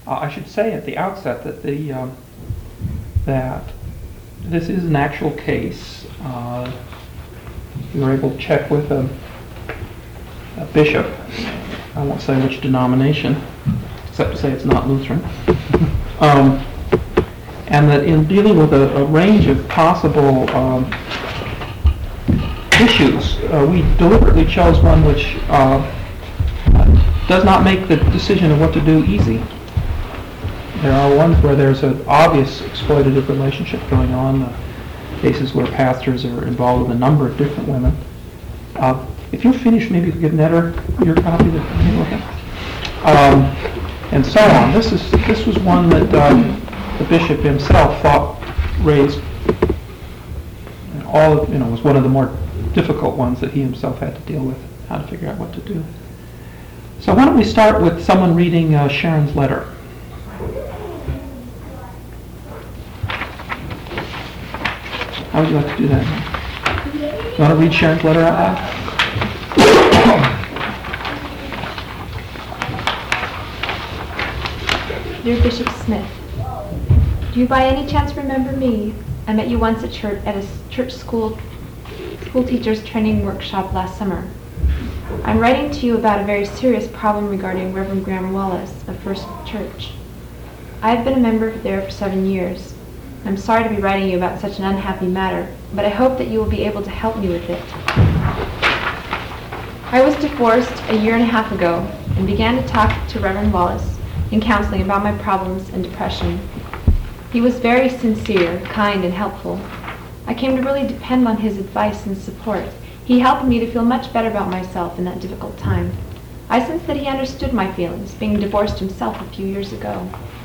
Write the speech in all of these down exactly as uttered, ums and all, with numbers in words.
Uh, I should say at the outset that the um, that this is an actual case. Uh, we were able to check with a, a bishop. I won't say which denomination, except to say it's not Lutheran. um, and that in dealing with a, a range of possible um, issues, uh, we deliberately chose one which uh, does not make the decision of what to do easy. There are ones where there's an obvious exploitative relationship going on, uh, cases where pastors are involved with a number of different women. Uh, if you're finished, maybe you could give Netter your copy to look at. Um, and so on. This is this was one that um, the bishop himself thought raised all of, you know, was one of the more difficult ones that he himself had to deal with, how to figure out what to do. So why don't we start with someone reading uh, Sharon's letter. How would you like to do that? You want to read Sharon's letter out loud? Dear Bishop Smith, do you by any chance remember me? I met you once at church at a church school school teachers training workshop last summer. I'm writing to you about a very serious problem regarding Reverend Graham Wallace of First Church. I have been a member there for seven years. I'm sorry to be writing you about such an unhappy matter, but I hope that you will be able to help me with it. I was divorced a year and a half ago and began to talk to Reverend Wallace in counseling about my problems and depression. He was very sincere, kind, and helpful. I came to really depend on his advice and support. He helped me to feel much better about myself in that difficult time. I sensed that he understood my feelings, being divorced himself a few years ago.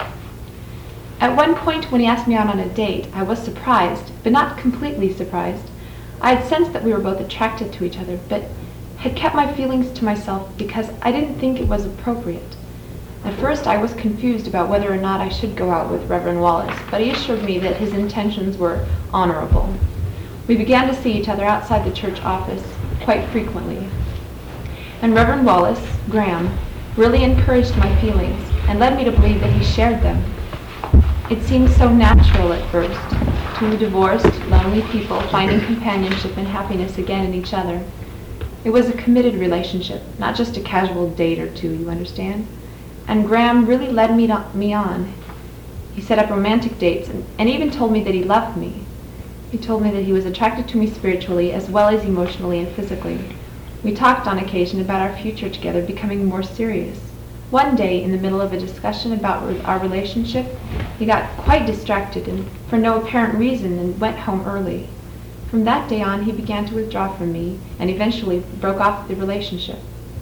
At one point when he asked me out on a date, I was surprised, but not completely surprised. I had sensed that we were both attracted to each other, but had kept my feelings to myself because I didn't think it was appropriate. At first I was confused about whether or not I should go out with Reverend Wallace, but he assured me that his intentions were honorable. We began to see each other outside the church office quite frequently. And Reverend Wallace, Graham, really encouraged my feelings and led me to believe that he shared them. It seemed so natural at first, two divorced, lonely people finding companionship and happiness again in each other. It was a committed relationship, not just a casual date or two, you understand? And Graham really led me, to, me on. He set up romantic dates and, and even told me that he loved me. He told me that he was attracted to me spiritually as well as emotionally and physically. We talked on occasion about our future together becoming more serious. One day, in the middle of a discussion about our relationship, he got quite distracted and for no apparent reason and went home early. From that day on, he began to withdraw from me and eventually broke off the relationship.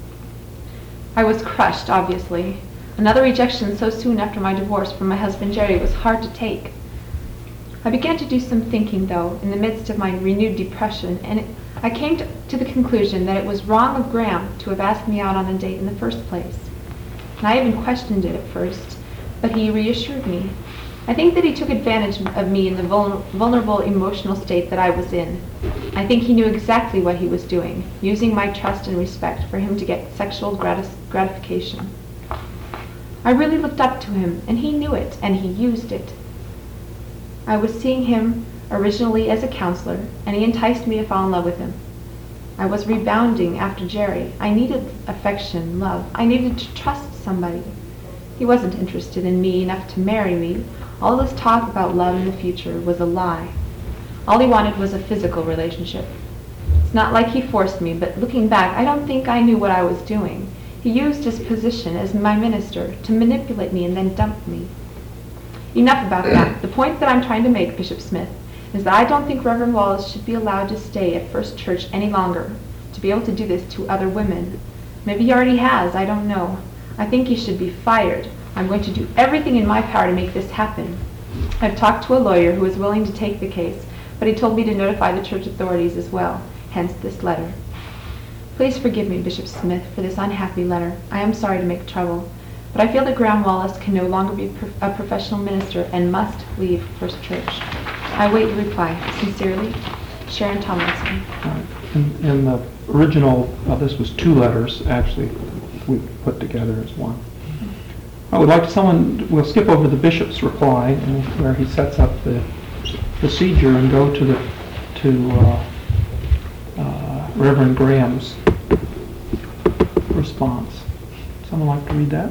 I was crushed, obviously. Another rejection so soon after my divorce from my husband Jerry was hard to take. I began to do some thinking, though, in the midst of my renewed depression, and it, I came to, to the conclusion that it was wrong of Graham to have asked me out on a date in the first place. And I even questioned it at first, but he reassured me. I think that he took advantage of me in the vul- vulnerable emotional state that I was in. I think he knew exactly what he was doing, using my trust and respect for him to get sexual gratis- gratification. I really looked up to him, and he knew it, and he used it. I was seeing him originally as a counselor, and he enticed me to fall in love with him. I was rebounding after Jerry. I needed affection, love. I needed to trust somebody. He wasn't interested in me enough to marry me. All this talk about love in the future was a lie. All he wanted was a physical relationship. It's not like he forced me, but looking back, I don't think I knew what I was doing. He used his position as my minister to manipulate me and then dump me. Enough about that. The point that I'm trying to make, Bishop Smith, is that I don't think Reverend Wallace should be allowed to stay at First Church any longer, to be able to do this to other women. Maybe he already has, I don't know. I think he should be fired. I'm going to do everything in my power to make this happen. I've talked to a lawyer who is willing to take the case, but he told me to notify the church authorities as well, hence this letter. Please forgive me, Bishop Smith, for this unhappy letter. I am sorry to make trouble, but I feel that Graham Wallace can no longer be a professional minister and must leave First Church. I await your reply. Sincerely, Sharon Tomlinson. Right. In, in the original, well, this was two letters, actually, we put together as one. I would like someone, we'll skip over the bishop's reply, and where he sets up the procedure, and go to the, to uh, uh, Reverend Graham's response. Someone like to read that?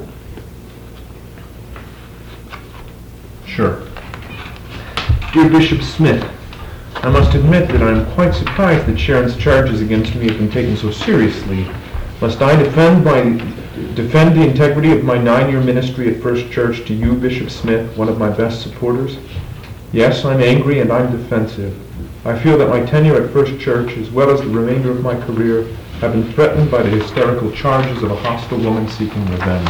Sure. Dear Bishop Smith, I must admit that I am quite surprised that Sharon's charges against me have been taken so seriously. Must I defend my defend the integrity of my nine-year ministry at First Church to you, Bishop Smith, one of my best supporters? Yes, I'm angry and I'm defensive. I feel that my tenure at First Church, as well as the remainder of my career, have been threatened by the hysterical charges of a hostile woman seeking revenge.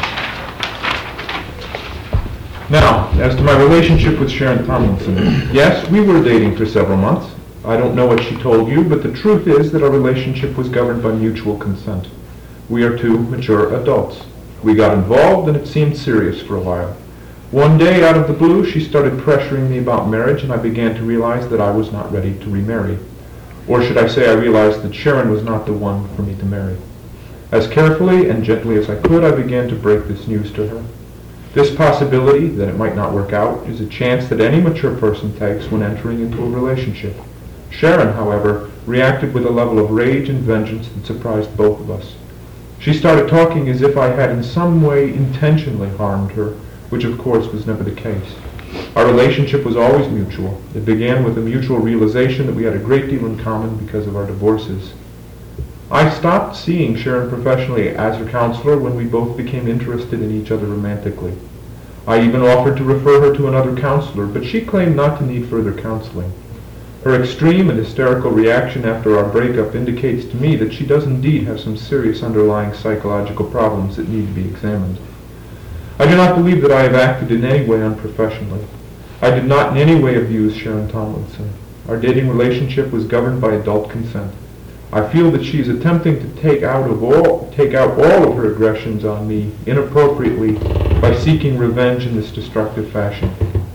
Now, as to my relationship with Sharon Tomlinson. Yes, we were dating for several months. I don't know what she told you, but the truth is that our relationship was governed by mutual consent. We are two mature adults. We got involved and it seemed serious for a while. One day, out of the blue, she started pressuring me about marriage, and I began to realize that I was not ready to remarry. Or should I say I realized that Sharon was not the one for me to marry. As carefully and gently as I could, I began to break this news to her. This possibility, that it might not work out, is a chance that any mature person takes when entering into a relationship. Sharon, however, reacted with a level of rage and vengeance that surprised both of us. She started talking as if I had in some way intentionally harmed her, which of course was never the case. Our relationship was always mutual. It began with a mutual realization that we had a great deal in common because of our divorces. I stopped seeing Sharon professionally as her counselor when we both became interested in each other romantically. I even offered to refer her to another counselor, but she claimed not to need further counseling. Her extreme and hysterical reaction after our breakup indicates to me that she does indeed have some serious underlying psychological problems that need to be examined. I do not believe that I have acted in any way unprofessionally. I did not in any way abuse Sharon Tomlinson. Our dating relationship was governed by adult consent. I feel that she is attempting to take out of all take out all of her aggressions on me inappropriately by seeking revenge in this destructive fashion.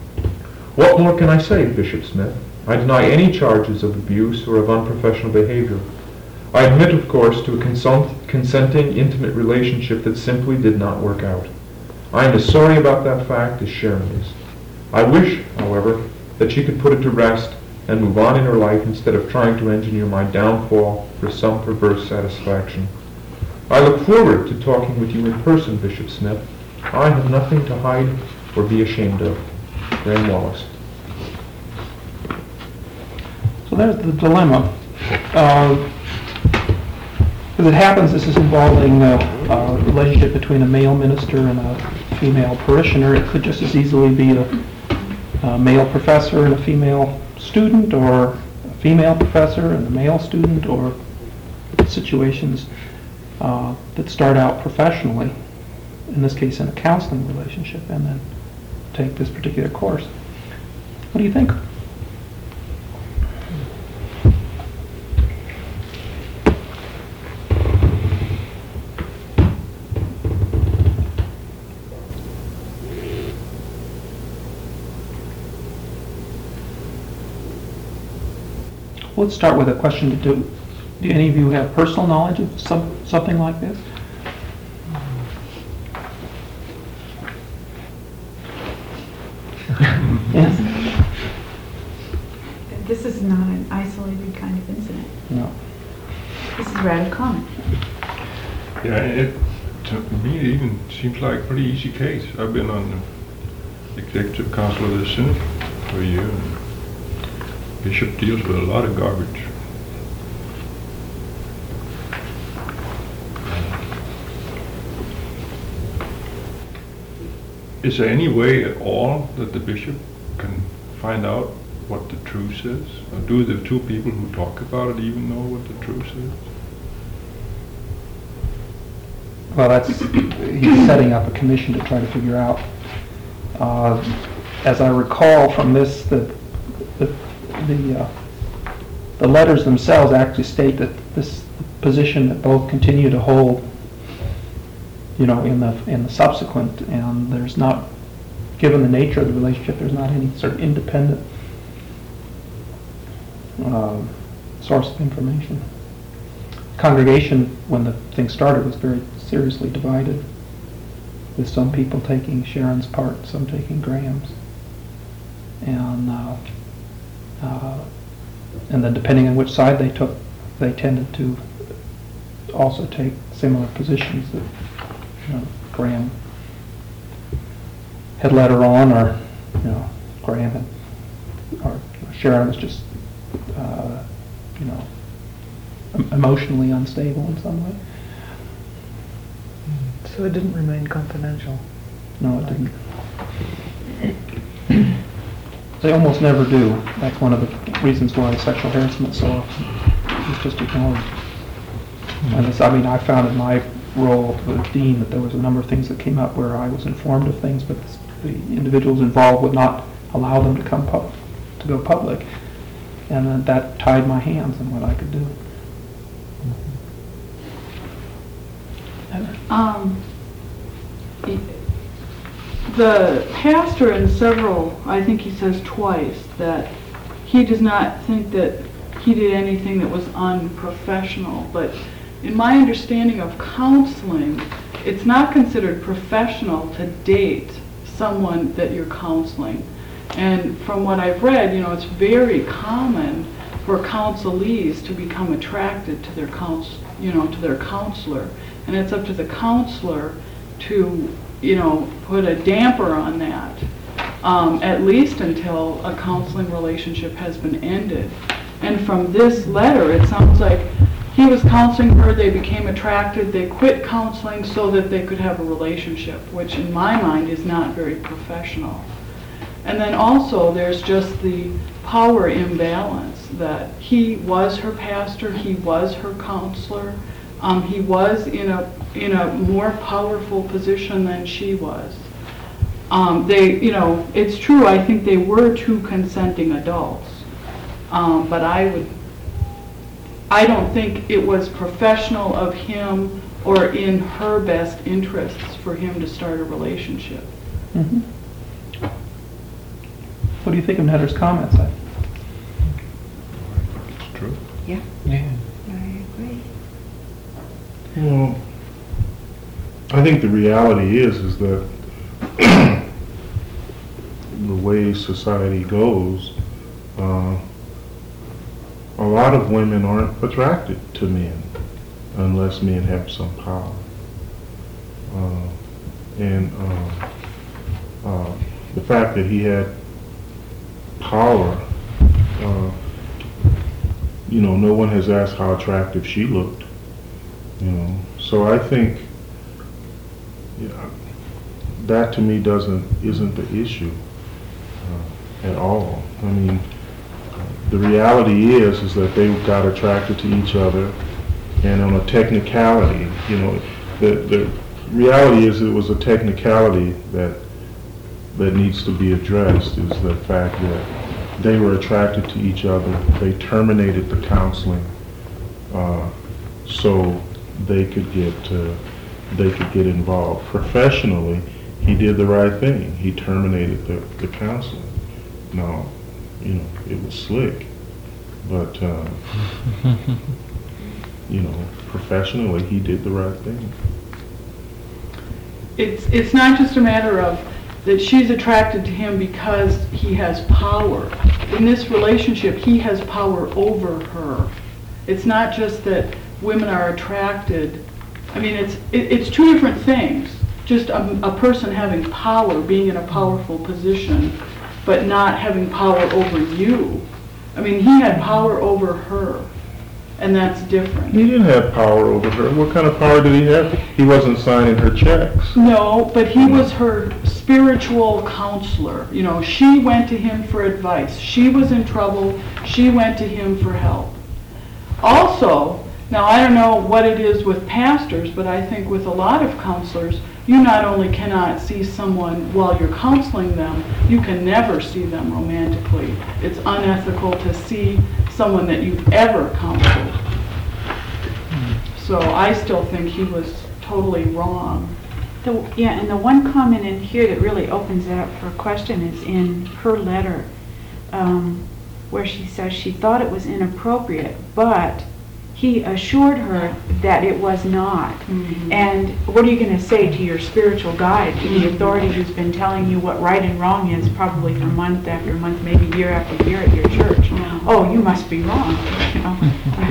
What more can I say, Bishop Smith? I deny any charges of abuse or of unprofessional behavior. I admit, of course, to a consult- consenting, intimate relationship that simply did not work out. I am as sorry about that fact as Sharon is. I wish, however, that she could put it to rest and move on in her life instead of trying to engineer my downfall for some perverse satisfaction. I look forward to talking with you in person, Bishop Smith. I have nothing to hide or be ashamed of. Graham Wallace. So there's the dilemma. Uh, as it happens, this is involving a, a relationship between a male minister and a female parishioner. It could just as easily be a, a male professor and a female student, or a female professor and a male student, or situations uh, that start out professionally, in this case in a counseling relationship, and then take this particular course. What do you think? Let's start with a question to do. Do any of you have personal knowledge of some, something like this? Yes? This is not an isolated kind of incident. No. This is rather common. Yeah, it, to me, it even seems like a pretty easy case. I've been on the executive council of the synod for a year, and Bishop deals with a lot of garbage. Is there any way at all that the bishop can find out what the truth is? Or do the two people who talk about it even know what the truth is? Well, that's, he's setting up a commission to try to figure out. Uh, as I recall from this, the the the, uh, the letters themselves actually state that this position that both continue to hold, you know, in the in the subsequent, and there's not, given the nature of the relationship, there's not any sort of independent uh, source of information. Congregation, when the thing started, was very seriously divided. with some people taking Sharon's part, some taking Graham's. And, uh, uh, and then depending on which side they took, they tended to also take similar positions that, you know, Graham had led her on, or, you know, Graham had, or Sharon was just, uh, you know, em- emotionally unstable in some way. So it didn't remain confidential? No, it didn't. They almost never do. That's one of the reasons why sexual harassment so often is just ignored. And it's, I mean, I found in my role with Dean that there was a number of things that came up where I was informed of things, but the individuals involved would not allow them to come pub, to go public. And then that tied my hands in what I could do. Heather? Um, the pastor in several, I think he says twice, that he does not think that he did anything that was unprofessional, but in my understanding of counseling, it's not considered professional to date someone that you're counseling. And from what I've read, you know, it's very common for counselees to become attracted to their counsel, you know, to their counselor. And it's up to the counselor to, you know, put a damper on that, um, at least until a counseling relationship has been ended. And from this letter, it sounds like he was counseling her, they became attracted, they quit counseling so that they could have a relationship, which in my mind is not very professional. And then also there's just the power imbalance that he was her pastor, he was her counselor, um, he was in a in a more powerful position than she was. Um, they, you know, it's true, I think they were two consenting adults, um, but I would, I don't think it was professional of him or in her best interests for him to start a relationship. Mm-hmm. What do you think of Heather's comments? I- It's true. Yeah. I agree. Well, I think the reality is, is that the way society goes, uh, a lot of women aren't attracted to men unless men have some power. Uh, and uh, uh, the fact that he had power, uh, you know, no one has asked how attractive she looked, you know. So I think, yeah, that to me doesn't, isn't the issue uh, at all. I mean, the reality is, is that they got attracted to each other, and on a technicality, you know, the, the reality is it was a technicality that that needs to be addressed, is the fact that they were attracted to each other. They terminated the counseling uh, so they could get uh, they could get involved professionally. He did the right thing. He terminated the, the counseling. Now, you know, it was slick, but uh, you know, professionally, he did the right thing. It's it's not just a matter of that she's attracted to him because he has power. In this relationship, he has power over her. It's not just that women are attracted. I mean, it's it, it's two different things. Just a, a person having power, being in a powerful position, but not having power over you. I mean, he had power over her, and that's different. He didn't have power over her. What kind of power did he have? He wasn't signing her checks. No, but he was her spiritual counselor. You know, she went to him for advice. She was in trouble. She went to him for help. Also, now I don't know what it is with pastors, but I think with a lot of counselors, you not only cannot see someone while you're counseling them, you can never see them romantically. It's unethical to see someone that you've ever counseled. So I still think he was totally wrong. The, yeah, and the one comment in here that really opens it up for a question is in her letter, um, where she says she thought it was inappropriate, but he assured her that it was not. Mhm. And what are you going to say to your spiritual guide, to the authority who's been telling you what right and wrong is probably for month after month, maybe year after year at your church? Oh, you must be wrong, you know.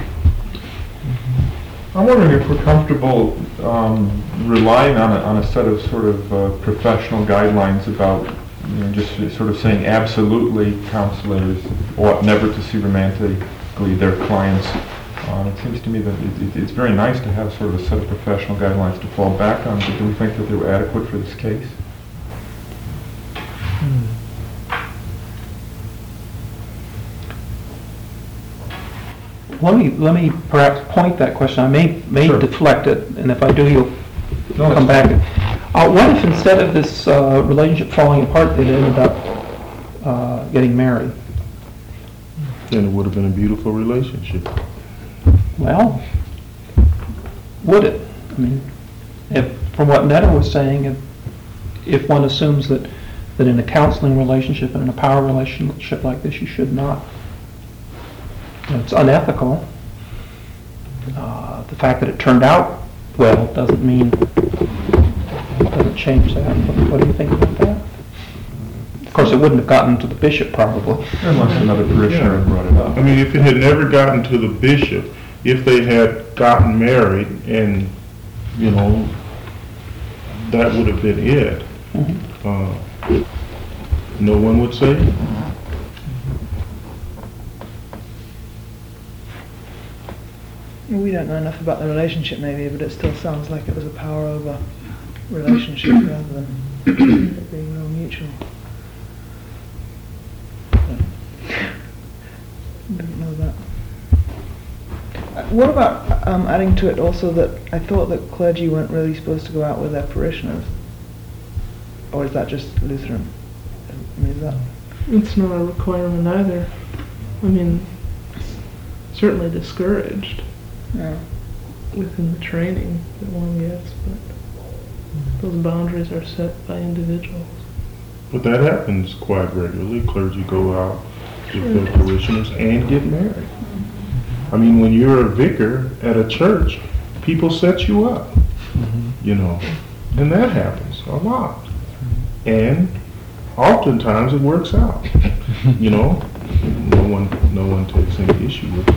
I'm wondering if we're comfortable um, relying on a, on a set of sort of uh, professional guidelines about, you know, just sort of saying absolutely counselors ought never to see romantically their clients. Um, it seems to me that it, it, it's very nice to have sort of a set of professional guidelines to fall back on, but do we think that they were adequate for this case? Let me, let me perhaps point that question. I may, may Sure. deflect it, and if I do, you'll No, come it's- back. Uh, what if instead of this uh, relationship falling apart, they ended up uh, getting married? Then it would have been a beautiful relationship. Well, would it? I mean, if, from what Netta was saying, if, if one assumes that, that in a counseling relationship and in a power relationship like this, you should not, you know, it's unethical. Uh, the fact that it turned out well doesn't mean, doesn't change that. What, what do you think about that? Of course, it wouldn't have gotten to the bishop probably. Unless another parishioner had brought it up. I mean, if it had never gotten to the bishop, if they had gotten married and, you know, that would have been it. Mhm. Uh, no one would say it. We don't know enough about the relationship maybe, but it still sounds like it was a power over relationship rather than it being real mutual. Didn't know that. Uh, What about um, adding to it also that I thought that clergy weren't really supposed to go out with their parishioners? Or is that just Lutheran? I mean, is that... It's not a requirement either. I mean, certainly discouraged Yeah. within the training that one gets, but those boundaries are set by individuals. But that happens quite regularly. Clergy go out with their parishioners and get married. I mean, when you're a vicar at a church, people set you up, you know, and that happens a lot. And oftentimes it works out, you know. No one, no one takes any issue with it.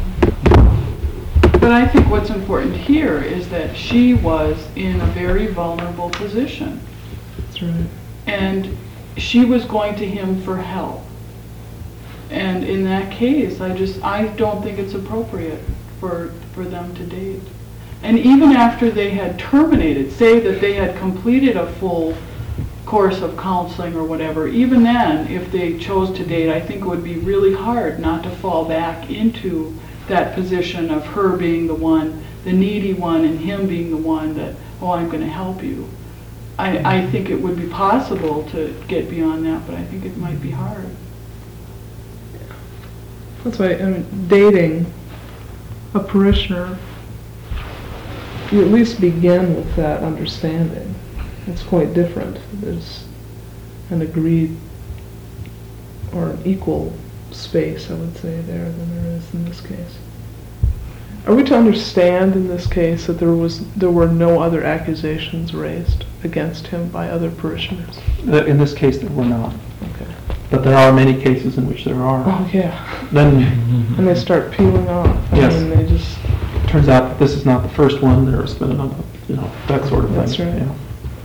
But I think what's important here is that she was in a very vulnerable position. That's right. And she was going to him for help. And in that case, I just, I don't think it's appropriate for, for them to date. And even after they had terminated, say that they had completed a full course of counseling or whatever, even then, if they chose to date, I think it would be really hard not to fall back into that position of her being the one, the needy one, and him being the one that, oh, I'm going to help you. I, I think it would be possible to get beyond that, but I think it might be hard. That's why, I mean, dating a parishioner, you at least begin with that understanding. It's quite different. There's an agreed or an equal space, I would say, there than there is in this case. Are we to understand in this case that there was there were no other accusations raised against him by other parishioners? That in this case, there were not. Okay. But there are many cases in which there are. Oh, yeah. Then And they start peeling off. I Yes. mean, they just, it turns out that this is not the first one. There's been another, you know, that sort of thing. That's right. Yeah.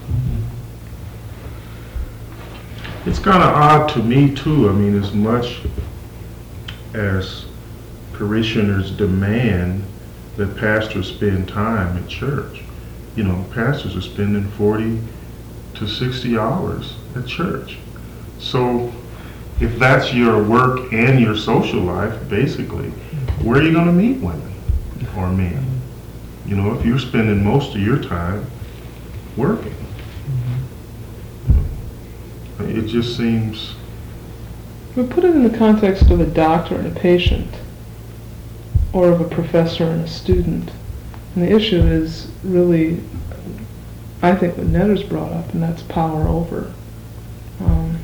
It's kind of odd to me too. I mean, as much as parishioners demand that pastors spend time at church, you know, pastors are spending forty to sixty hours at church. So if that's your work and your social life, basically, where are you going to meet women or men? You know, if you're spending most of your time working. It just seems, we put it in the context of a doctor and a patient, or of a professor and a student. And the issue is really, I think, what Netter's brought up, and that's power over. Um,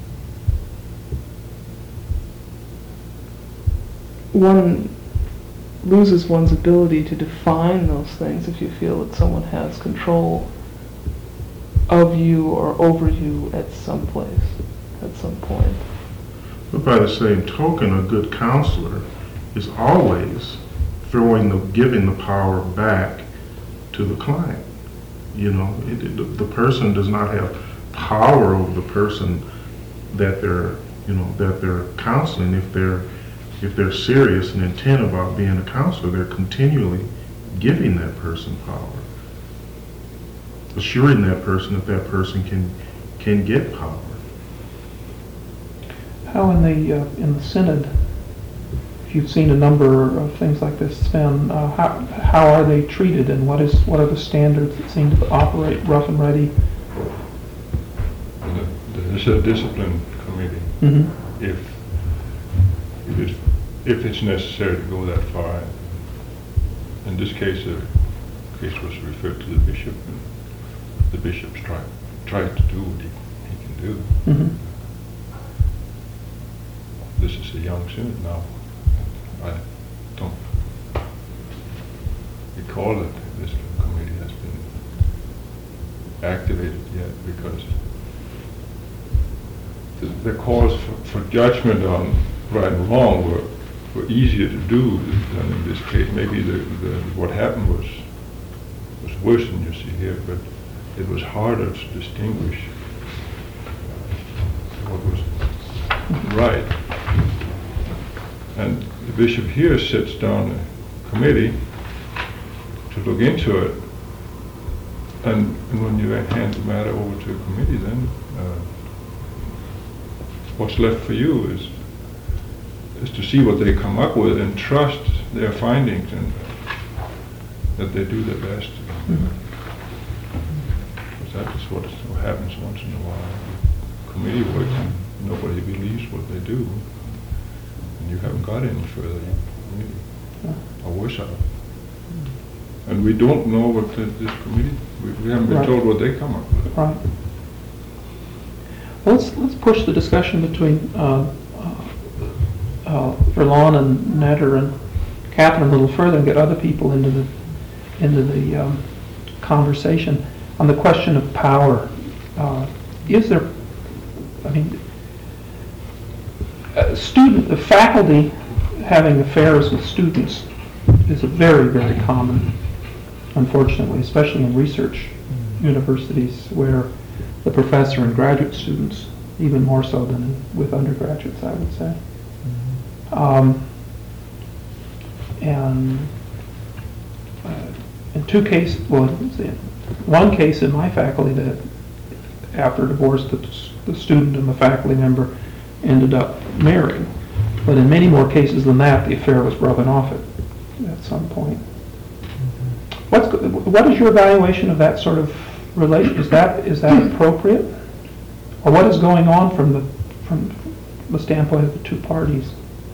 one loses one's ability to define those things if you feel that someone has control of you or over you at some place, at some point. But by the same token, a good counselor is always throwing the, giving the power back to the client. You know, it, it, the person does not have power over the person that they're, you know, that they're counseling. If they're, if they're serious and intent about being a counselor, they're continually giving that person power, assuring that person that that person can, can get power. How in the, uh, in the Synod, if you've seen a number of things like this, Sven, uh, how, how are they treated, and what is, what are the standards that seem to operate rough and ready? There's a discipline committee. Mm-hmm. If, if it's, if it's necessary to go that far. In this case, the case was referred to the bishop, and the bishop's tried, tried to do what he, he can do. Mm-hmm. This is a young synod now. I don't recall that this committee has been activated yet, because the, the calls for, for judgment on right and wrong were, were easier to do than in this case. Maybe the, the, what happened was was worse than you see here, but it was harder to distinguish what was right. And the bishop here sits down a committee to look into it, and, and when you hand the matter over to a committee, then uh, what's left for you is is to see what they come up with and trust their findings, and that they do their best. Mm-hmm. Because that is what, what happens once in a while. Committee works and nobody believes what they do. You haven't got any further, really, or worse out. And we don't know what the, this committee, we, we haven't been Right. told what they come up with. Right. Well, let's, let's push the discussion between uh, uh, uh, Verlon and Netter and Catherine a little further and get other people into the into the um, conversation on the question of power. Uh, is there, I mean, Uh, student, the faculty having affairs with students is a very, very common, unfortunately, especially in research universities where the professor and graduate students, even more so than in, with undergraduates, I would say. Um, and uh, in two cases, well, one case in my faculty that after divorce, the, the student and the faculty member ended up marrying. But in many more cases than that, the affair was broken off at, at some point. What's, what is your evaluation of that sort of relation? Is that is that appropriate? Or what is going on from the from the standpoint of the two parties?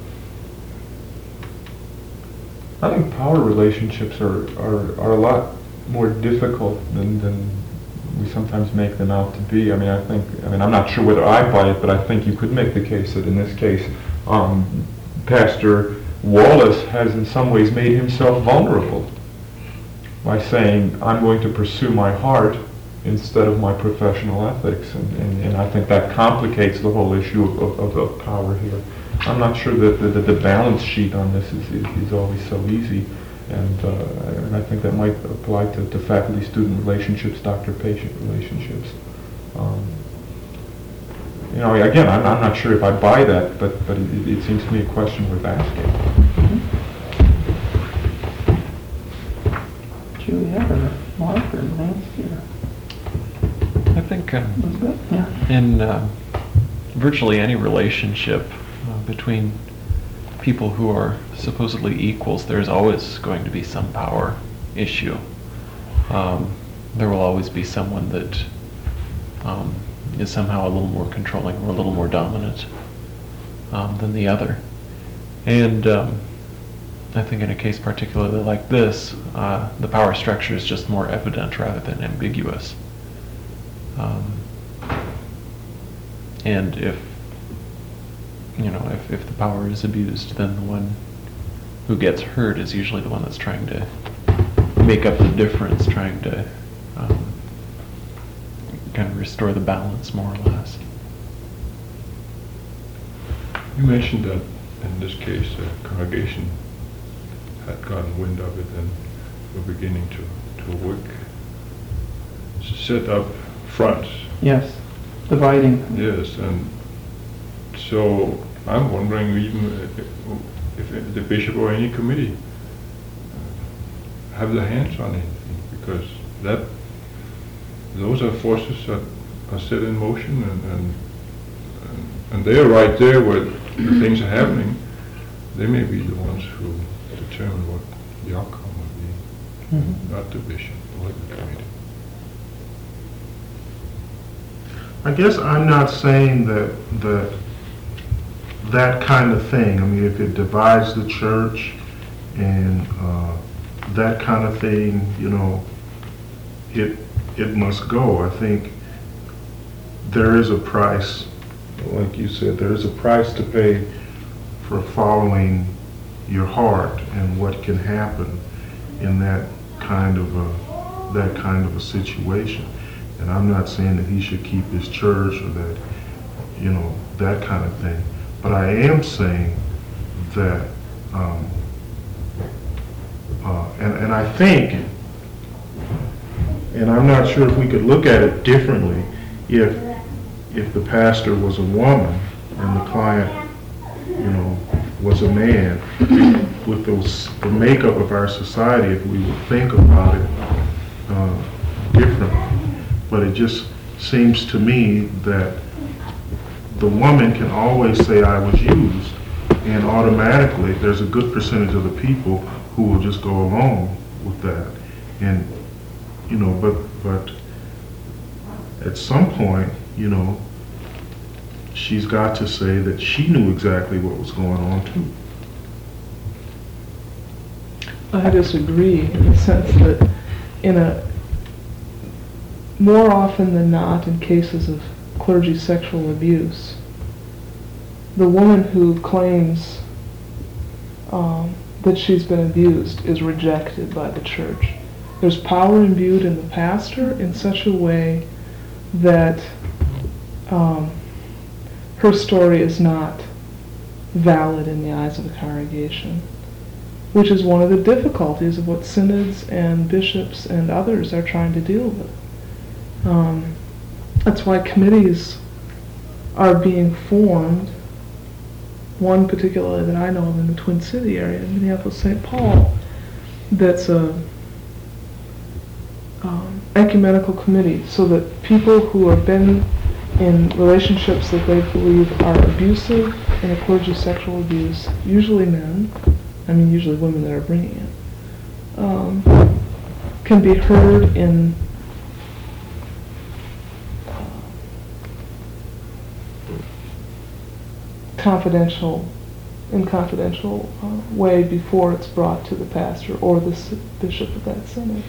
I think power relationships are, are, are a lot more difficult than, than we sometimes make them out to be. I mean, I think, I mean, I'm not sure whether I buy it, but I think you could make the case that in this case, um, Pastor Wallace has in some ways made himself vulnerable by saying, I'm going to pursue my heart instead of my professional ethics. And, and, and I think that complicates the whole issue of, of, of power here. I'm not sure that the, that the balance sheet on this is, is, is always so easy. And, uh, and I think that might apply to, to faculty-student relationships, doctor-patient relationships. Um, you know, again, I'm, I'm not sure if I buy that, but, but it, it seems to me a question worth asking. Mm-hmm. Juliet or Mark or Nancy or I think um, Elizabeth? Yeah. in uh, virtually any relationship uh, between people who are supposedly equals, there's always going to be some power issue. Um, there will always be someone that um, is somehow a little more controlling or a little more dominant um, than the other. And um, I think in a case particularly like this, uh, the power structure is just more evident rather than ambiguous. Um, and if you know, if, if the power is abused, then the one who gets hurt is usually the one that's trying to make up the difference, trying to um, kind of restore the balance, more or less. You mentioned that in this case, the congregation had gotten wind of it and were beginning to, to work, set up fronts. Yes, dividing. Yes, and so I'm wondering even if, if the bishop or any committee have their hands on anything, because that those are forces that are set in motion, and and, and they are right there where the things are happening. They may be the ones who determine what the outcome will be, Mm-hmm. not the bishop or the committee. I guess I'm not saying that, that that kind of thing, I mean, if it divides the church and uh, that kind of thing, you know, it, it must go. I think there is a price, like you said, there is a price to pay for following your heart and what can happen in that kind of a, that kind of a situation. And I'm not saying that he should keep his church or that, you know, that kind of thing. But I am saying that, um, uh, and, and I think, and I'm not sure if we could look at it differently if, if the pastor was a woman and the client, you know, was a man, with those, the makeup of our society, if we would think about it uh, differently. But it just seems to me that the woman can always say I was used, and automatically there's a good percentage of the people who will just go along with that. And, you know, but, but at some point, you know, she's got to say that she knew exactly what was going on too. I disagree in the sense that in a, more often than not in cases of clergy sexual abuse, the woman who claims um, that she's been abused is rejected by the church. There's power imbued in the pastor in such a way that um, her story is not valid in the eyes of the congregation, which is one of the difficulties of what synods and bishops and others are trying to deal with. Um, that's why committees are being formed, one particularly that I know of in the Twin City area, Minneapolis, Saint Paul, that's a um, ecumenical committee, so that people who have been in relationships that they believe are abusive in a clergy sexual abuse, usually men, I mean usually women that are bringing it, um, can be heard in confidential, in confidential uh, way before it's brought to the pastor or the s- bishop of that synod.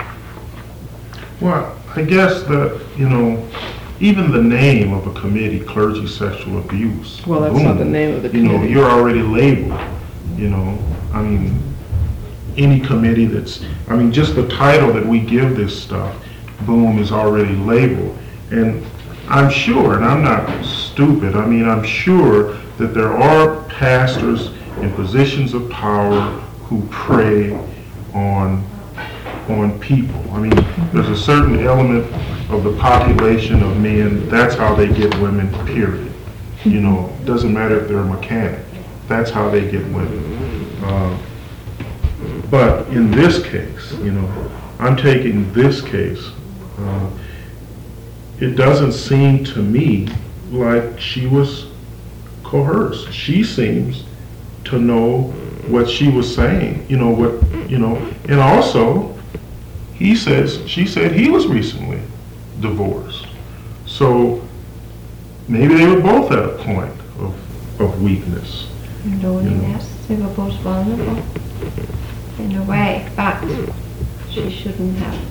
Well, I guess that, you know, even the name of a committee, clergy sexual abuse. Well, that's boom, not the name of the You know, committee. you're already labeled, you know, I mean, any committee that's, I mean, just the title that we give this stuff, boom, is already labeled. And I'm sure, and I'm not stupid, I mean, I'm sure that there are pastors in positions of power who prey on on people. I mean, there's a certain element of the population of men, that's how they get women, period. You know, doesn't matter if they're a mechanic, that's how they get women. Uh, but in this case, you know, I'm taking this case, uh, it doesn't seem to me like she was coerced. She seems to know what she was saying, you know, what, you know, and also, he says, she said he was recently divorced. So maybe they were both at a point of, of weakness. Loneliness, they were both vulnerable in a way, but she shouldn't have.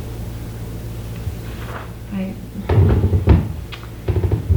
I,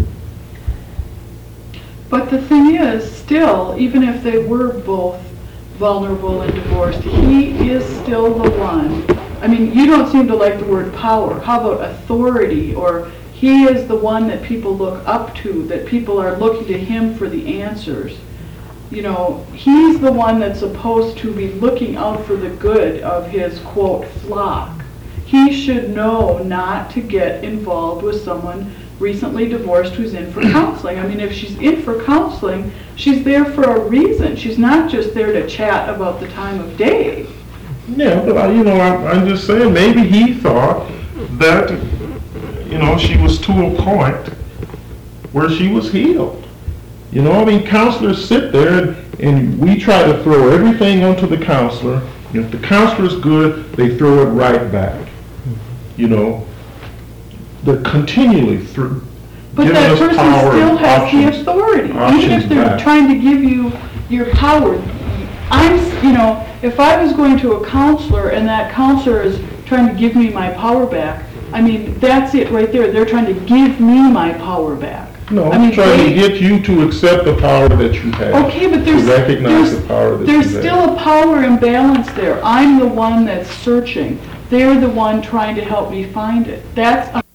But the thing is, still, even if they were both vulnerable and divorced, he is still the one. I mean, you don't seem to like the word power. How about authority? Or he is the one that people look up to, that people are looking to him for the answers. You know, he's the one that's supposed to be looking out for the good of his, quote, flock. He should know not to get involved with someone recently divorced who's in for counseling. I mean, if she's in for counseling, she's there for a reason. She's not just there to chat about the time of day. Yeah, but I, you know, I'm, I'm just saying, maybe he thought that, you know, she was to a point where she was healed. You know, I mean, counselors sit there and, and we try to throw everything onto the counselor. If the counselor's good, they throw it right back. You know, they're continually through. But that person still has the authority. Even if they're trying to give you your power. I'm, you know, if I was going to a counselor and that counselor is trying to give me my power back, I mean, that's it right there. They're trying to give me my power back. No, I mean, trying they, to get you to accept the power that you have. Okay, but there's, to recognize there's, the power that there's you still have. a power imbalance there. I'm the one that's searching. They're the one trying to help me find it. That's a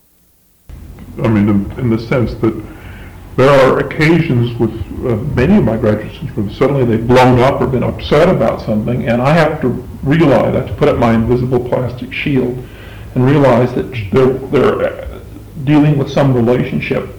I mean, in, in the sense that there are occasions with uh, many of my graduate students where suddenly they've blown up or been upset about something, and I have to realize, I have to put up my invisible plastic shield and realize that they're, they're dealing with some relationship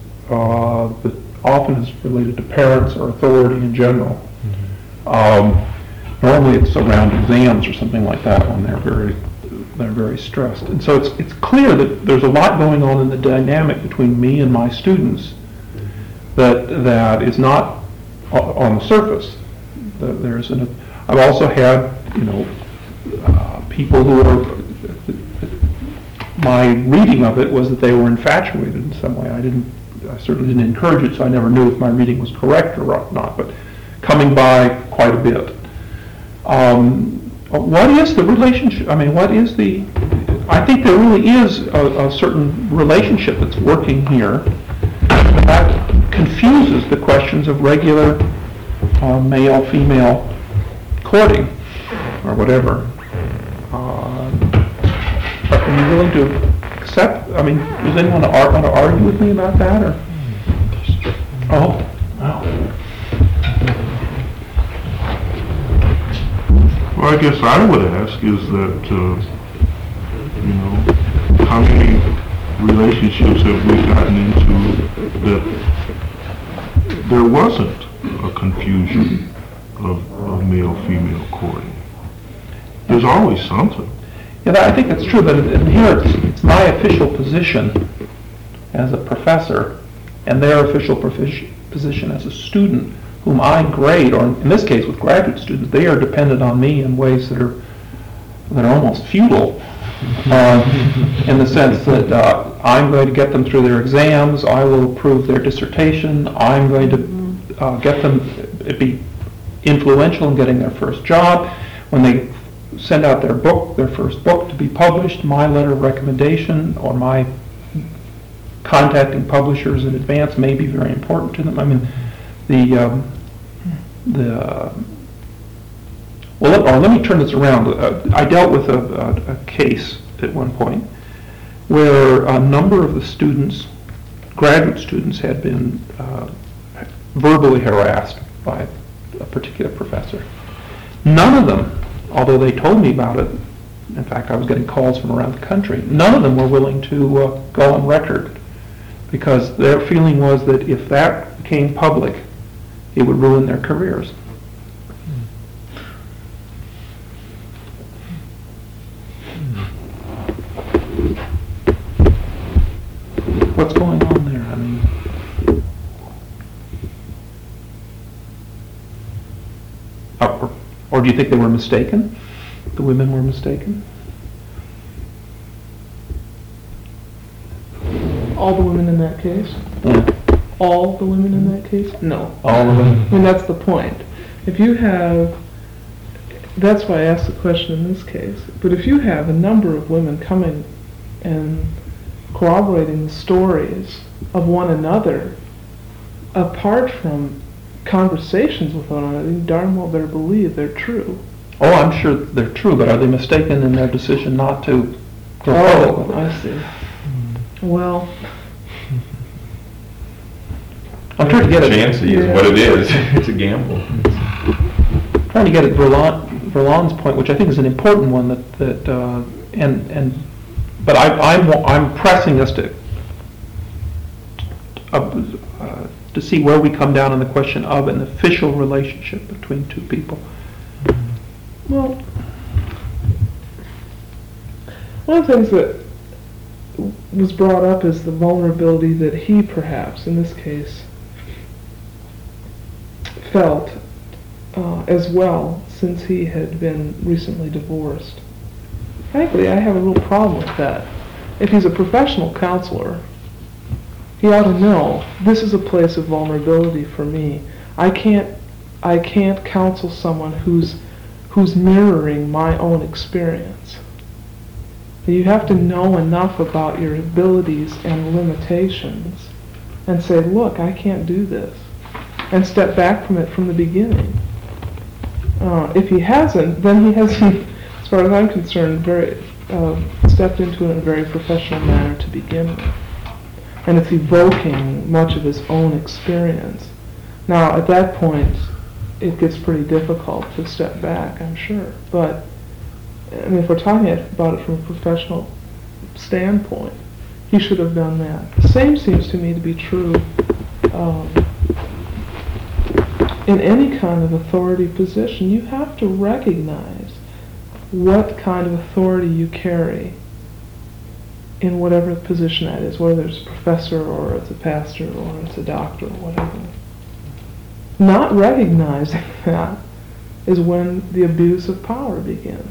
uh, that often is related to parents or authority in general. Mm-hmm. Um, normally it's around exams or something like that when they're very they're very stressed. And so it's it's clear that there's a lot going on in the dynamic between me and my students that that is not on the surface. That there's an, I've also had, you know, uh, people who are, my reading of it was that they were infatuated in some way. I didn't, I certainly didn't encourage it, so I never knew if my reading was correct or not, but coming by quite a bit. Um, what is the relationship, I mean, what is the, I think there really is a, a certain relationship that's working here that confuses the questions of regular uh, male-female courting or whatever. Uh, are you willing to accept, I mean, does anyone want to argue with me about that, or? Oh, wow. Well, I guess I would ask is that, uh, you know, how many relationships have we gotten into that there wasn't a confusion of, of male-female courting? There's always something. Yeah, that, I think that's true, but in here it's, it's my official position as a professor and their official profi- position as a student whom I grade, or in this case with graduate students, they are dependent on me in ways that are that are almost feudal, uh, in the sense that uh, I'm going to get them through their exams, I will approve their dissertation, I'm going to uh, get them be influential in getting their first job. When they send out their book, their first book to be published, my letter of recommendation or my contacting publishers in advance may be very important to them. I mean, the um, the uh, well, let, or let me turn this around. Uh, I dealt with a, a, a case at one point where a number of the students, graduate students, had been uh, verbally harassed by a particular professor. None of them, although they told me about it, in fact I was getting calls from around the country, none of them were willing to uh, go on record, because their feeling was that if that became public, it would ruin their careers. What's going on there? I mean, or, or do you think they were mistaken? The women were mistaken? All the women in that case? Yeah. All the women in that case? No. All of them? I mean, that's the point. If you have, that's why I asked the question in this case, but if you have a number of women coming and corroborating the stories of one another, apart from conversations with one another, you darn well better believe they're true. Oh, I'm sure they're true, but are they mistaken in their decision not to go forward with it? I see. Well, I'm trying to get at Chancy is what it is. It's a gamble. trying to get at Verlon, Verlon's point, which I think is an important one, that, that, uh, and, and, but I, I'm, wa- I'm pressing us to, uh, uh, to see where we come down on the question of an official relationship between two people. well, one of the things that was brought up is the vulnerability that he perhaps, in this case, felt uh, as well, since he had been recently divorced. Frankly, I have a real problem with that. If he's a professional counselor, he ought to know this is a place of vulnerability for me. I can't, I can't counsel someone who's, who's mirroring my own experience. You have to know enough about your abilities and limitations and say, look, I can't do this, and step back from it from the beginning. Uh, if he hasn't, then he hasn't, as far as I'm concerned, very uh, stepped into it in a very professional manner to begin with. And it's evoking much of his own experience. Now, at that point, it gets pretty difficult to step back, I'm sure. But, I mean, if we're talking about it from a professional standpoint, he should have done that. The same seems to me to be true um, in any kind of authority position. You have to recognize what kind of authority you carry in whatever position that is, whether it's a professor or it's a pastor or it's a doctor or whatever. Not recognizing that is when the abuse of power begins.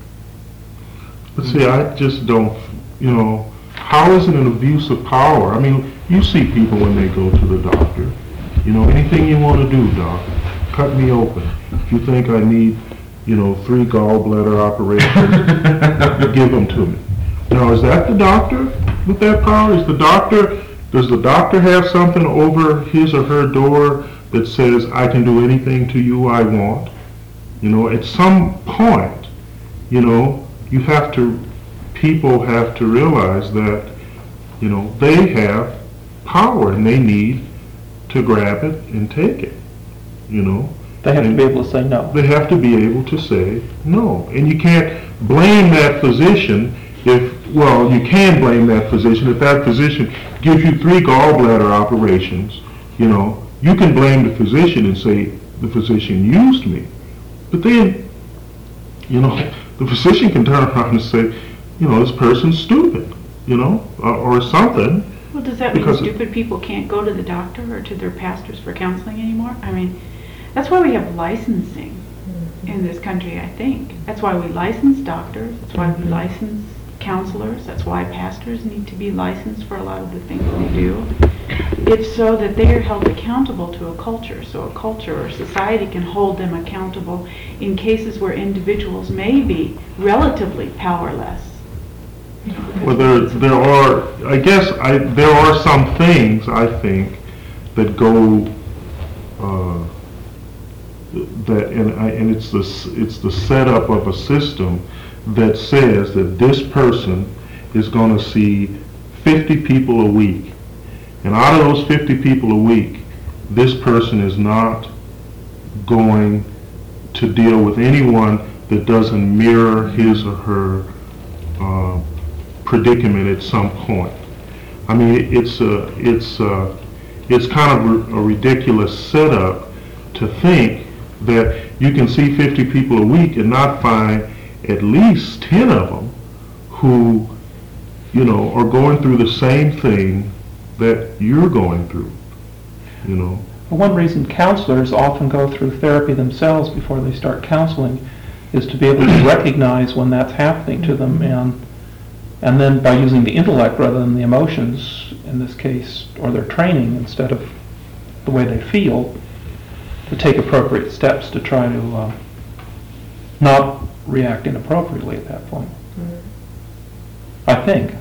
But see, I just don't, you know, how is it an abuse of power? I mean, you see people when they go to the doctor. You know, anything you want to do, doc, cut me open. If you think I need, you know, three gallbladder operations, give them to me. Now, is that the doctor with that power? Is the doctor, does the doctor have something over his or her door that says, I can do anything to you I want? You know, at some point, you know, you have to, people have to realize that, you know, they have power and they need to grab it and take it, you know. They have and to be able to say no. They have to be able to say no. And you can't blame that physician if, well, you can blame that physician if that physician gives you three gallbladder operations, you know. You can blame the physician and say, the physician used me. But then, you know, the physician can turn around and say, you know, this person's stupid, you know, or, or something. Well, does that mean Because- stupid people can't go to the doctor or to their pastors for counseling anymore? I mean, that's why we have licensing in this country, I think. That's why we license doctors, that's why we license counselors, that's why pastors need to be licensed for a lot of the things they do. It's so that they are held accountable to a culture, so a culture or society can hold them accountable in cases where individuals may be relatively powerless. Well, there, there are, I guess, I, there are some things, I think, that go, uh, that, and I, and it's the, s- it's the setup of a system that says that this person is gonna see fifty people a week. And out of those fifty people a week, this person is not going to deal with anyone that doesn't mirror his or her uh, predicament at some point. I mean, it's a, it's a, it's kind of a ridiculous setup to think that you can see fifty people a week and not find at least ten of them who, you know, are going through the same thing that you're going through, you know. For one reason, counselors often go through therapy themselves before they start counseling is to be able to recognize when that's happening to them, and and then by using the intellect rather than the emotions, in this case, or their training instead of the way they feel, to take appropriate steps to try to uh, not react inappropriately at that point. I think.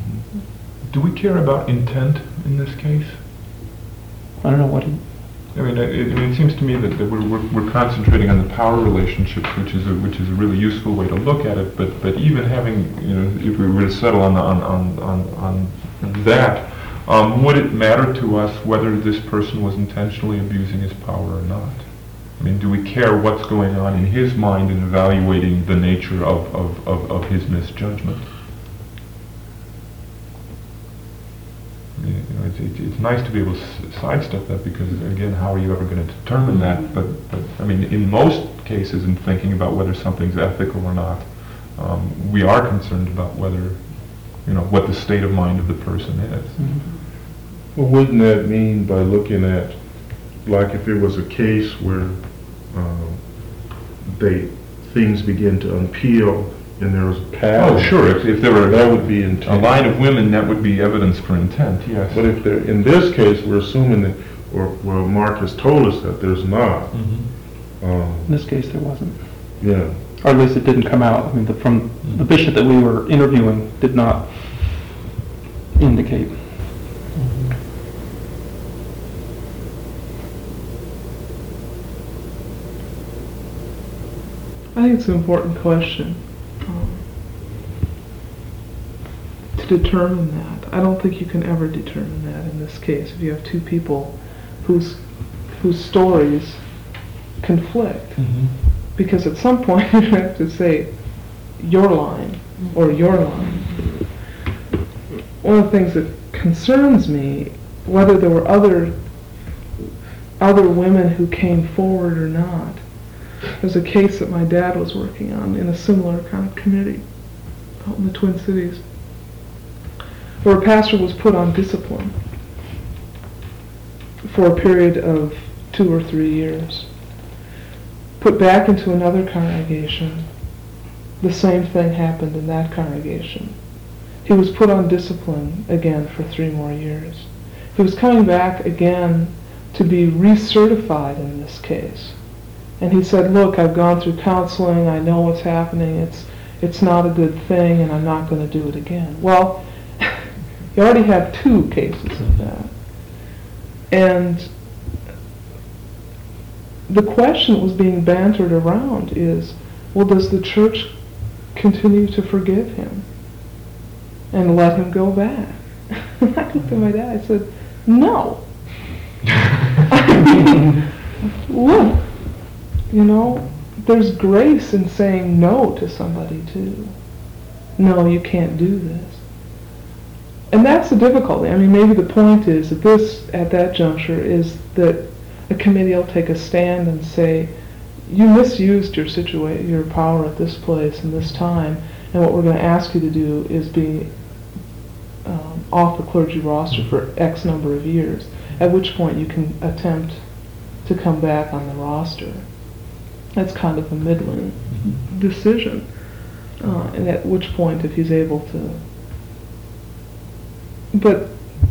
Do we care about intent in this case? I don't know what he... I mean, it, it seems to me that, that we're, we're, we're concentrating on the power relationships, which is a, which is a really useful way to look at it. But but even having, you know, if we were to settle on on on on, on that, um, would it matter to us whether this person was intentionally abusing his power or not? I mean, do we care what's going on in his mind in evaluating the nature of of, of, of his misjudgment? You know, it's, it's, it's nice to be able to s- sidestep that, because again, how are you ever going to determine that? But, but I mean, in most cases, in thinking about whether something's ethical or not, um, we are concerned about whether, you know, what the state of mind of the person is. Well, wouldn't that mean, by looking at, like if it was a case where um, they things begin to unpeel and there was a pattern? Oh, sure. If, if there were that would be a intent. line of women, that would be evidence for intent. Yes. But if there, in this case, we're assuming that, or well, Mark has told us that there's not. Mm-hmm. Um, In this case, there wasn't. yeah. Or at least it didn't come out. I mean, the, from the bishop that we were interviewing did not indicate. I think it's an important question um, to determine that. I don't think you can ever determine that in this case if you have two people whose whose stories conflict. Mhm. Because at some point you have to say your line or your line. One of the things that concerns me, whether there were other other women who came forward or not, there's a case that my dad was working on in a similar kind of committee out in the Twin Cities, where a pastor was put on discipline for a period of two or three years, put back into another congregation. The same thing happened in that congregation. He was put on discipline again for three more years. He was coming back again to be recertified in this case. And he said, look, I've gone through counseling, I know what's happening, it's it's not a good thing, and I'm not going to do it again. Well, you already have two cases of that. And the question that was being bantered around is, well, does the church continue to forgive him and let him go back? And I looked at my dad, I said, no. I mean, look, you know, there's grace in saying no to somebody too. No, you can't do this. And that's the difficulty. I mean, maybe the point is that this, at that juncture, is that a committee will take a stand and say, you misused your situa- your power at this place and this time, and what we're going to ask you to do is be um, off the clergy roster for X number of years, at which point you can attempt to come back on the roster. That's kind of a middling mm-hmm. decision. Uh, and at which point, if he's able to... But,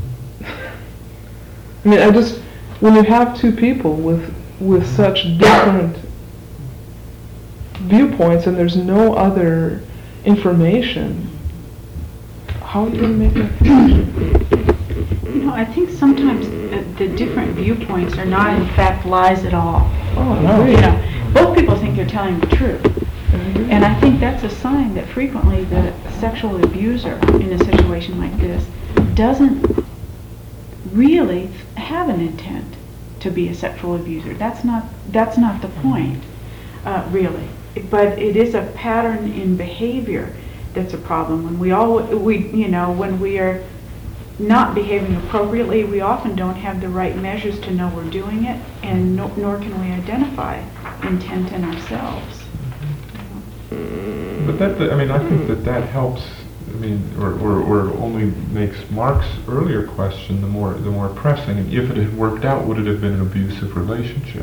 I mean, I just... When you have two people with with such different viewpoints and there's no other information, how are you going to make that decision? You know, I think sometimes uh, the different viewpoints are not in fact lies at all. Oh, no. You know, both people think they're telling the truth. And I think that's a sign that frequently the sexual abuser in a situation like this doesn't really have an intent to be a sexual abuser. That's not that's not the point, uh, really. But it is a pattern in behavior that's a problem. When we all we you know when we are not behaving appropriately, we often don't have the right measures to know we're doing it, and no, nor can we identify intent in ourselves. But that, I mean, I think that that helps. I mean, or, or, or only makes Mark's earlier question the more the more pressing. And if it had worked out, would it have been an abusive relationship?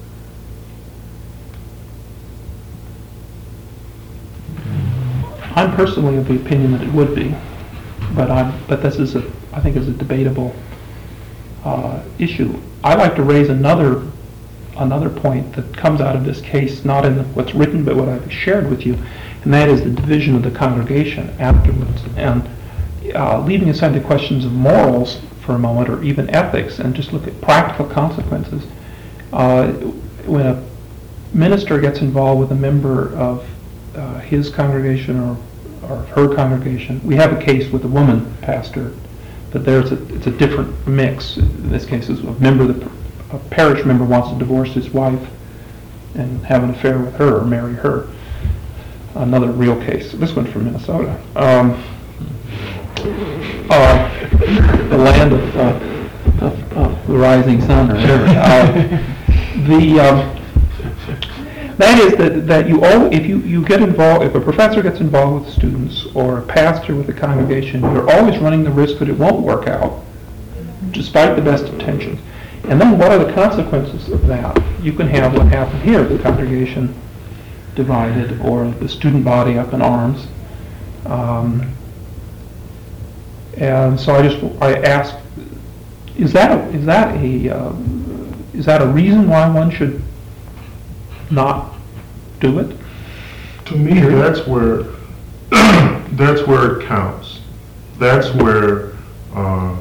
I'm personally of the opinion that it would be, but I'm but this is a I think is a debatable uh, issue. I like to raise another another point that comes out of this case, not in what's written, but what I've shared with you, and that is the division of the congregation afterwards. And uh, leaving aside the questions of morals for a moment, or even ethics, and just look at practical consequences, uh, when a minister gets involved with a member of uh, his congregation or, or her congregation, we have a case with a woman pastor, but there's a, it's a different mix. In this case, is a member of the, a parish member wants to divorce his wife and have an affair with her or marry her. Another real case. This one's from Minnesota. Um, uh, the land of, uh, of, of the rising sun or whatever. Uh, the um, that is that that you all if you, you get involved, if a professor gets involved with students or a pastor with a congregation, you're always running the risk that it won't work out, despite the best intentions. And then what are the consequences of that? You can have what happened here: the congregation divided, or the student body up in arms. Um, and so I just I ask, is that a, is that a uh, is that a reason why one should not do it? To me, that's where that's where it counts. That's where uh,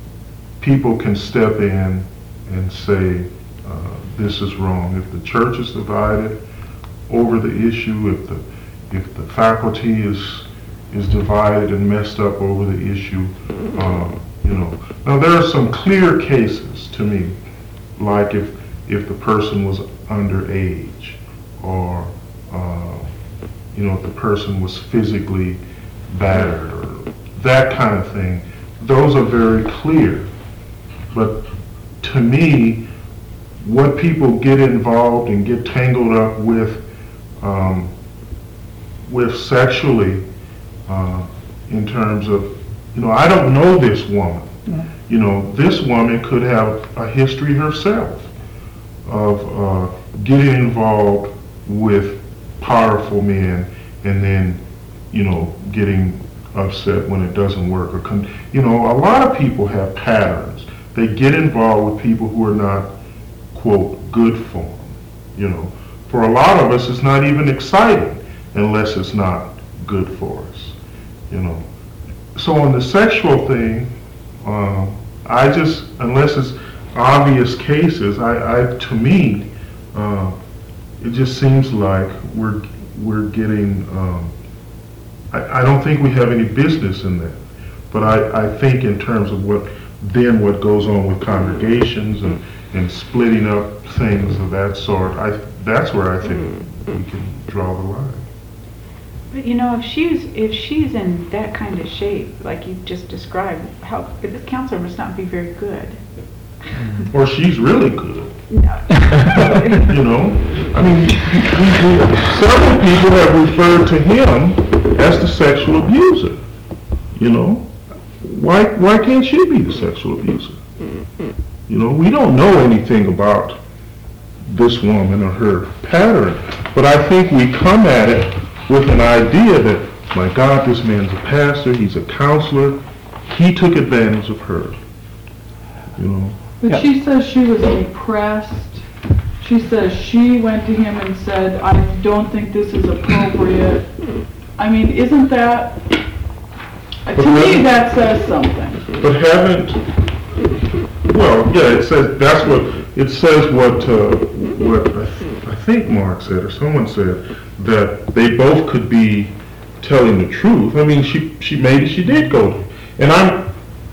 people can step in and say uh, this is wrong. If the church is divided over the issue, if the if the faculty is is divided and messed up over the issue, uh, you know. Now there are some clear cases to me, like if if the person was underage, or uh, you know, if the person was physically battered, or that kind of thing. Those are very clear. But to me, what people get involved and get tangled up with um, with sexually, uh, in terms of, you know, I don't know this woman. Yeah. You know, this woman could have a history herself of uh, getting involved with powerful men and then, you know, getting upset when it doesn't work. Or con- you know, a lot of people have patterns. They get involved with people who are not, quote, good for them. You know, for a lot of us, it's not even exciting unless it's not good for us. You know, so on the sexual thing, um, I just, unless it's obvious cases, I, I to me, uh, it just seems like we're we're getting. Um, I, I don't think we have any business in that, but I, I think in terms of what then what goes on with congregations and, and splitting up things of that sort, I that's where I think we can draw the line. But you know, if she's if she's in that kind of shape, like you just described, how this counselor must not be very good. Or she's really good. No. You know, I mean, we, we, several people have referred to him as the sexual abuser. You know, why why can't she be the sexual abuser? You know, we don't know anything about this woman or her pattern, but I think we come at it with an idea that, my God, this man's a pastor, he's a counselor, he took advantage of her. You know. But Yeah. she says she was depressed. She says she went to him and said, I don't think this is appropriate. I mean, isn't that, uh, to me, that says something. But haven't, well, yeah, it says, that's what, it says what, uh, what I, th- I think Mark said, or someone said, that they both could be telling the truth. I mean, she, she, maybe she did go to, and I'm,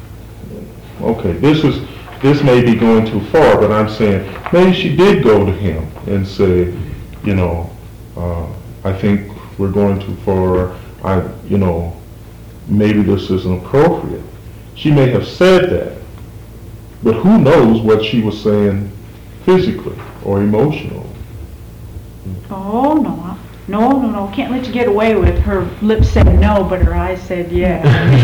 okay, this is, this may be going too far, but I'm saying, maybe she did go to him and say, you know, uh, I think we're going too far, I, you know, maybe this isn't appropriate. She may have said that, but who knows what she was saying physically or emotionally. Oh, no. No, no, no, can't let you get away with her lips said no, but her eyes said yes.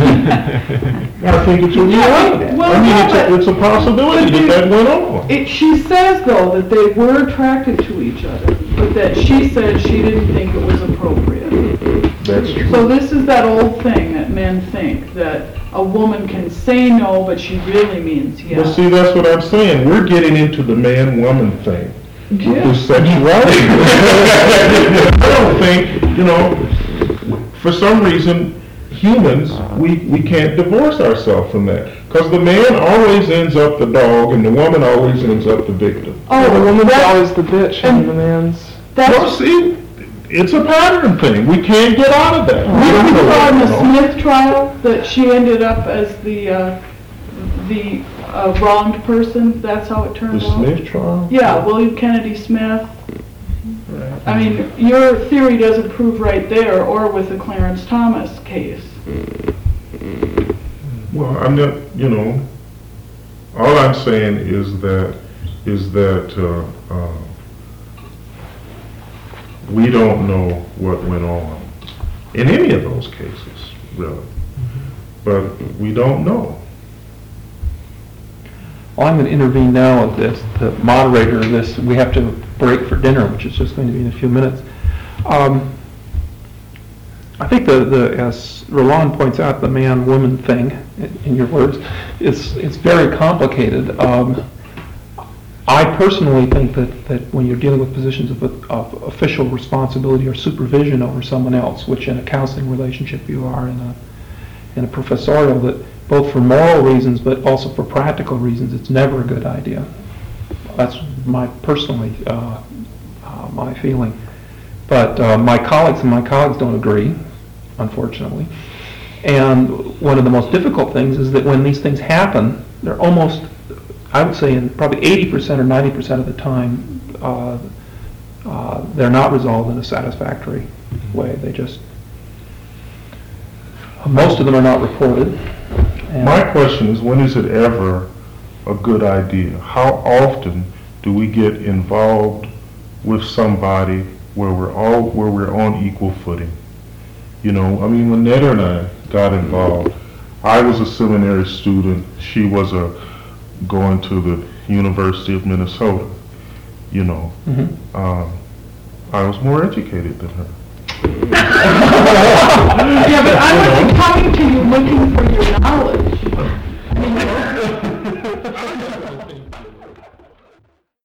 I think it's a reality. well, I mean, no, it's but- a, it's a possibility that that went on. It, she says, though, that they were attracted to each other, but that she said she didn't think it was appropriate. That's true. So this is that old thing that men think, that a woman can say no, but she really means But yes. see, that's what I'm saying. We're getting into the man-woman thing. With Yeah. this sexuality. I don't think, you know, for some reason, humans, we, we can't divorce ourselves from that. Because the man always ends up the dog and the woman always ends up the victim. Oh, the woman's that- always the bitch and the man's... Well, That's, see, it's a pattern thing. We can't get out of that. we We don't know saw in what, the you know. Smith trial that she ended up as the, uh, the uh, wronged person, that's how it The turned out? Smith trial? Yeah, William Kennedy Smith. Right. I mean, your theory doesn't prove right there, or with the Clarence Thomas case. Well, I'm not, you know, all I'm saying is that, is that, uh, uh, we don't know what went on in any of those cases, really. But we don't know. Well, I'm going to intervene now with this, the moderator of this, we have to break for dinner, which is just going to be in a few minutes. Um, I think the, the, as Roland points out, the man-woman thing, in, in your words, is, it's very complicated. Um, I personally think that, that when you're dealing with positions of, of official responsibility or supervision over someone else, which in a counseling relationship you are in a, in a professorial, that both for moral reasons but also for practical reasons, it's never a good idea. That's my personally, uh, uh, my feeling. But uh, my colleagues and my colleagues don't agree, unfortunately. And one of the most difficult things is that when these things happen, they're almost, I would say in probably eighty percent or ninety percent of the time, uh, uh, they're not resolved in a satisfactory way. They just, most of them are not reported. And My question is, when is it ever a good idea? How often do we get involved with somebody where we're all, where we're on equal footing? You know, I mean, when Netta and I got involved, I was a seminary student, she was a, going to the University of Minnesota, you know. Mhm. Um, I was more educated than her. Yeah, but I wasn't coming to you looking for your knowledge. I mean,